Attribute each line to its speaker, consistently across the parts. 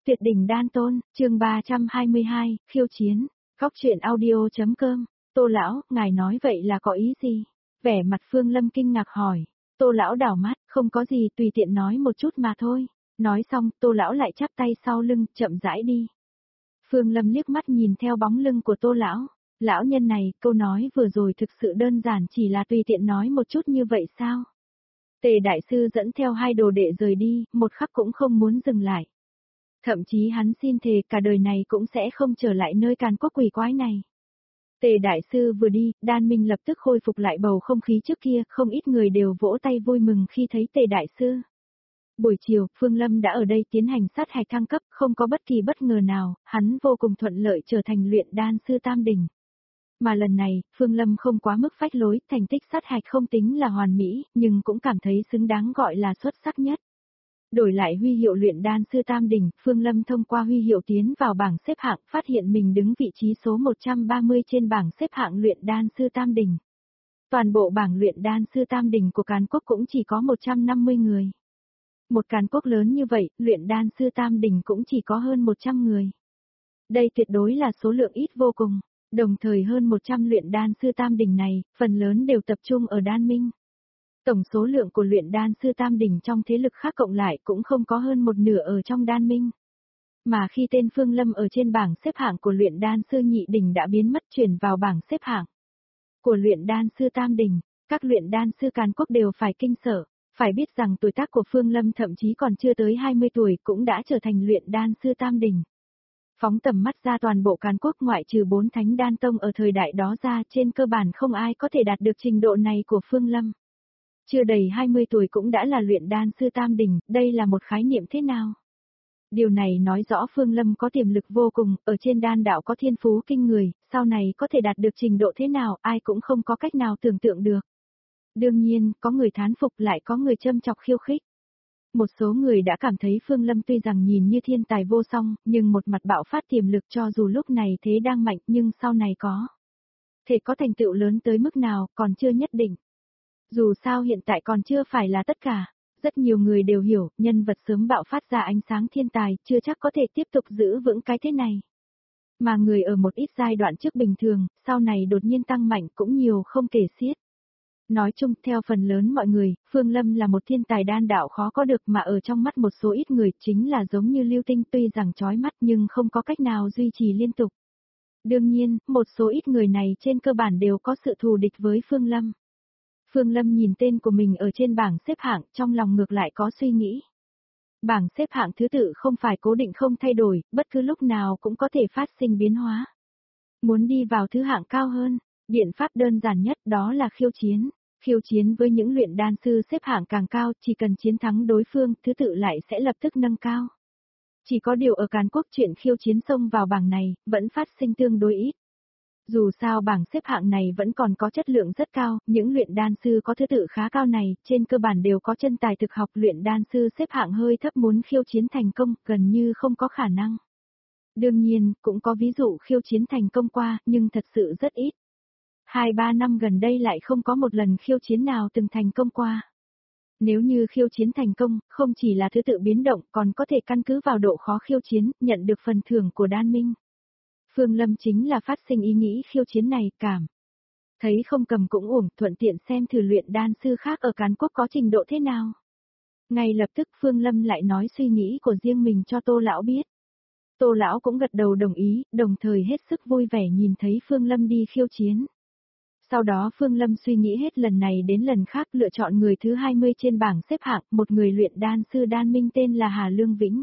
Speaker 1: Tuyệt đỉnh đan tôn, chương 322, khiêu chiến, góc truyện audio.com, Tô lão, ngài nói vậy là có ý gì? Vẻ mặt Phương Lâm kinh ngạc hỏi. Tô lão đảo mắt, không có gì, tùy tiện nói một chút mà thôi. Nói xong, Tô lão lại chắp tay sau lưng, chậm rãi đi. Phương Lâm liếc mắt nhìn theo bóng lưng của Tô lão. Lão nhân này, câu nói vừa rồi thực sự đơn giản, chỉ là tùy tiện nói một chút như vậy sao? Tề đại sư dẫn theo hai đồ đệ rời đi, một khắc cũng không muốn dừng lại. Thậm chí hắn xin thề cả đời này cũng sẽ không trở lại nơi càn quốc quỷ quái này. Tề đại sư vừa đi, Đan Minh lập tức khôi phục lại bầu không khí trước kia, không ít người đều vỗ tay vui mừng khi thấy Tề đại sư. Buổi chiều, Phương Lâm đã ở đây tiến hành sát hạch thăng cấp, không có bất kỳ bất ngờ nào, hắn vô cùng thuận lợi trở thành luyện đan sư tam đỉnh. Mà lần này, Phương Lâm không quá mức phách lối, thành tích sát hạch không tính là hoàn mỹ, nhưng cũng cảm thấy xứng đáng gọi là xuất sắc nhất. Đổi lại huy hiệu luyện đan sư tam đỉnh, Phương Lâm thông qua huy hiệu tiến vào bảng xếp hạng, phát hiện mình đứng vị trí số 130 trên bảng xếp hạng luyện đan sư tam đỉnh. Toàn bộ bảng luyện đan sư tam đỉnh của Càn Quốc cũng chỉ có 150 người. Một Càn Quốc lớn như vậy, luyện đan sư tam đỉnh cũng chỉ có hơn 100 người. Đây tuyệt đối là số lượng ít vô cùng. Đồng thời hơn 100 luyện đan sư tam đỉnh này, phần lớn đều tập trung ở Đan Minh. Tổng số lượng của luyện đan sư tam đỉnh trong thế lực khác cộng lại cũng không có hơn một nửa ở trong Đan Minh. Mà khi tên Phương Lâm ở trên bảng xếp hạng của luyện đan sư nhị đỉnh đã biến mất chuyển vào bảng xếp hạng của luyện đan sư tam đỉnh, các luyện đan sư Càn Quốc đều phải kinh sợ, phải biết rằng tuổi tác của Phương Lâm thậm chí còn chưa tới 20 tuổi cũng đã trở thành luyện đan sư tam đỉnh. Phóng tầm mắt ra toàn bộ Càn Quốc ngoại trừ 4 thánh đan tông ở thời đại đó ra, trên cơ bản không ai có thể đạt được trình độ này của Phương Lâm. Chưa đầy 20 tuổi cũng đã là luyện đan sư tam đỉnh, đây là một khái niệm thế nào? Điều này nói rõ Phương Lâm có tiềm lực vô cùng, ở trên đan đạo có thiên phú kinh người, sau này có thể đạt được trình độ thế nào, ai cũng không có cách nào tưởng tượng được. Đương nhiên, có người thán phục lại có người châm chọc khiêu khích. Một số người đã cảm thấy Phương Lâm tuy rằng nhìn như thiên tài vô song, nhưng một mặt bạo phát tiềm lực cho dù lúc này thế đang mạnh nhưng sau này thể có thành tựu lớn tới mức nào còn chưa nhất định. Dù sao hiện tại còn chưa phải là tất cả, rất nhiều người đều hiểu, nhân vật sớm bạo phát ra ánh sáng thiên tài chưa chắc có thể tiếp tục giữ vững cái thế này. Mà người ở một ít giai đoạn trước bình thường, sau này đột nhiên tăng mạnh cũng nhiều không kể xiết. Nói chung, theo phần lớn mọi người, Phương Lâm là một thiên tài đan đạo khó có được mà ở trong mắt một số ít người chính là giống như lưu tinh tuy rằng chói mắt nhưng không có cách nào duy trì liên tục. Đương nhiên, một số ít người này trên cơ bản đều có sự thù địch với Phương Lâm. Phương Lâm nhìn tên của mình ở trên bảng xếp hạng, trong lòng ngược lại có suy nghĩ. Bảng xếp hạng thứ tự không phải cố định không thay đổi, bất cứ lúc nào cũng có thể phát sinh biến hóa. Muốn đi vào thứ hạng cao hơn, biện pháp đơn giản nhất đó là khiêu chiến. Khiêu chiến với những luyện đan sư xếp hạng càng cao, chỉ cần chiến thắng đối phương, thứ tự lại sẽ lập tức nâng cao. Chỉ có điều ở Càn Quốc chuyện khiêu chiến xông vào bảng này, vẫn phát sinh tương đối ít. Dù sao bảng xếp hạng này vẫn còn có chất lượng rất cao, những luyện đan sư có thứ tự khá cao này, trên cơ bản đều có chân tài thực học, luyện đan sư xếp hạng hơi thấp muốn khiêu chiến thành công, gần như không có khả năng. Đương nhiên, cũng có ví dụ khiêu chiến thành công qua, nhưng thật sự rất ít. 2-3 năm gần đây lại không có một lần khiêu chiến nào từng thành công qua. Nếu như khiêu chiến thành công, không chỉ là thứ tự biến động còn có thể căn cứ vào độ khó khiêu chiến, nhận được phần thưởng của Đan Minh. Phương Lâm chính là phát sinh ý nghĩ khiêu chiến này, cảm thấy không cầm cũng uổng, thuận tiện xem thử luyện đan sư khác ở Càn Quốc có trình độ thế nào. Ngay lập tức Phương Lâm lại nói suy nghĩ của riêng mình cho Tô lão biết. Tô lão cũng gật đầu đồng ý, đồng thời hết sức vui vẻ nhìn thấy Phương Lâm đi khiêu chiến. Sau đó Phương Lâm suy nghĩ hết lần này đến lần khác lựa chọn người thứ 20 trên bảng xếp hạng, một người luyện đan sư Đan Minh tên là Hà Lương Vĩnh.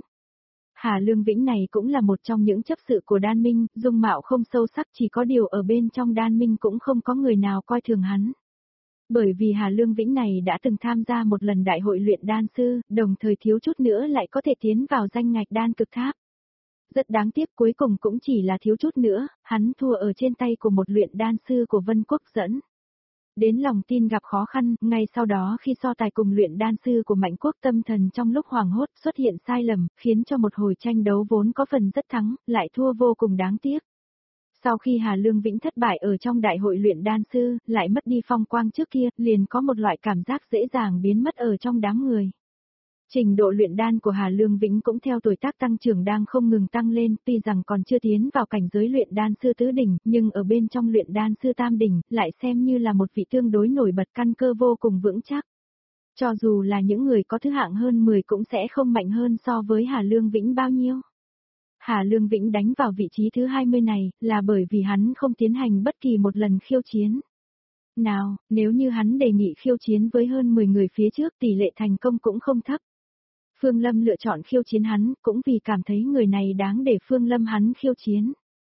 Speaker 1: Hà Lương Vĩnh này cũng là một trong những chấp sự của Đan Minh, dung mạo không sâu sắc, chỉ có điều ở bên trong Đan Minh cũng không có người nào coi thường hắn. Bởi vì Hà Lương Vĩnh này đã từng tham gia một lần đại hội luyện đan sư, đồng thời thiếu chút nữa lại có thể tiến vào danh ngạch đan cực tháp. Rất đáng tiếc cuối cùng cũng chỉ là thiếu chút nữa, hắn thua ở trên tay của một luyện đan sư của Vân Quốc dẫn. Đến lòng tin gặp khó khăn, ngay sau đó khi so tài cùng luyện đan sư của Mạnh Quốc, tâm thần trong lúc hoảng hốt xuất hiện sai lầm, khiến cho một hồi tranh đấu vốn có phần rất thắng, lại thua vô cùng đáng tiếc. Sau khi Hà Lương Vĩnh thất bại ở trong đại hội luyện đan sư, lại mất đi phong quang trước kia, liền có một loại cảm giác dễ dàng biến mất ở trong đám người. Trình độ luyện đan của Hà Lương Vĩnh cũng theo tuổi tác tăng trưởng đang không ngừng tăng lên, tuy rằng còn chưa tiến vào cảnh giới luyện đan sư tứ đỉnh, nhưng ở bên trong luyện đan sư tam đỉnh, lại xem như là một vị tương đối nổi bật, căn cơ vô cùng vững chắc. Cho dù là những người có thứ hạng hơn 10 cũng sẽ không mạnh hơn so với Hà Lương Vĩnh bao nhiêu. Hà Lương Vĩnh đánh vào vị trí thứ 20 này, là bởi vì hắn không tiến hành bất kỳ một lần khiêu chiến. Nào, nếu như hắn đề nghị khiêu chiến với hơn 10 người phía trước, tỷ lệ thành công cũng không thấp. Phương Lâm lựa chọn khiêu chiến hắn, cũng vì cảm thấy người này đáng để Phương Lâm hắn khiêu chiến.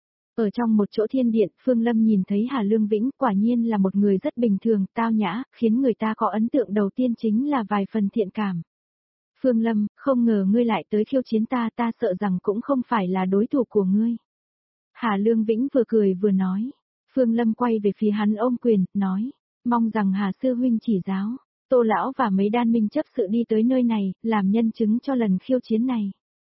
Speaker 1: Ở trong một chỗ thiên điện, Phương Lâm nhìn thấy Hà Lương Vĩnh, quả nhiên là một người rất bình thường, tao nhã, khiến người ta có ấn tượng đầu tiên chính là vài phần thiện cảm. Phương Lâm, không ngờ ngươi lại tới khiêu chiến ta, ta sợ rằng cũng không phải là đối thủ của ngươi. Hà Lương Vĩnh vừa cười vừa nói. Phương Lâm quay về phía hắn ôm quyền, nói, mong rằng Hà Sư Huynh chỉ giáo. Tô Lão và mấy đan minh chấp sự đi tới nơi này, làm nhân chứng cho lần khiêu chiến này.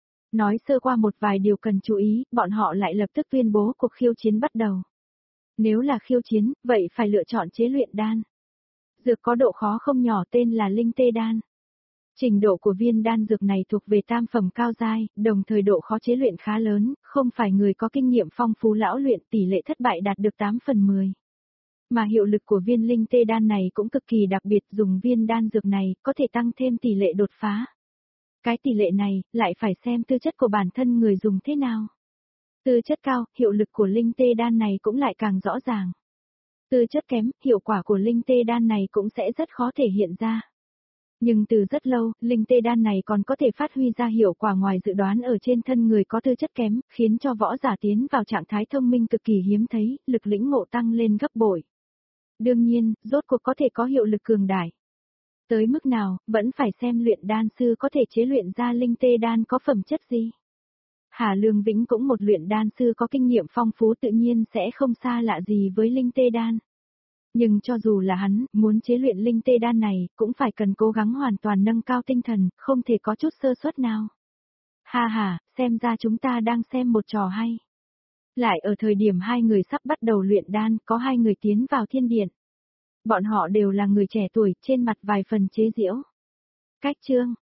Speaker 1: Nói sơ qua một vài điều cần chú ý, bọn họ lại lập tức tuyên bố cuộc khiêu chiến bắt đầu. Nếu là khiêu chiến, vậy phải lựa chọn chế luyện đan. Dược có độ khó không nhỏ tên là linh tê đan. Trình độ của viên đan dược này thuộc về tam phẩm cao giai, đồng thời độ khó chế luyện khá lớn, không phải người có kinh nghiệm phong phú lão luyện tỷ lệ thất bại đạt được 8 phần 10. Mà hiệu lực của viên linh tê đan này cũng cực kỳ đặc biệt, dùng viên đan dược này có thể tăng thêm tỷ lệ đột phá. Cái tỷ lệ này lại phải xem tư chất của bản thân người dùng thế nào. Tư chất cao, hiệu lực của linh tê đan này cũng lại càng rõ ràng. Tư chất kém, hiệu quả của linh tê đan này cũng sẽ rất khó thể hiện ra. Nhưng từ rất lâu, linh tê đan này còn có thể phát huy ra hiệu quả ngoài dự đoán ở trên thân người có tư chất kém, khiến cho võ giả tiến vào trạng thái thông minh cực kỳ hiếm thấy, lực lĩnh ngộ tăng lên gấp bội. Đương nhiên, rốt cuộc có thể có hiệu lực cường đại. Tới mức nào, vẫn phải xem luyện đan sư có thể chế luyện ra linh tê đan có phẩm chất gì. Hà Lương Vĩnh cũng một luyện đan sư có kinh nghiệm phong phú, tự nhiên sẽ không xa lạ gì với linh tê đan. Nhưng cho dù là hắn, muốn chế luyện linh tê đan này, cũng phải cần cố gắng hoàn toàn nâng cao tinh thần, không thể có chút sơ suất nào. Ha ha, xem ra chúng ta đang xem một trò hay. Lại ở thời điểm hai người sắp bắt đầu luyện đan, có hai người tiến vào thiên điện. Bọn họ đều là người trẻ tuổi, trên mặt vài phần chế giễu. Cách chương,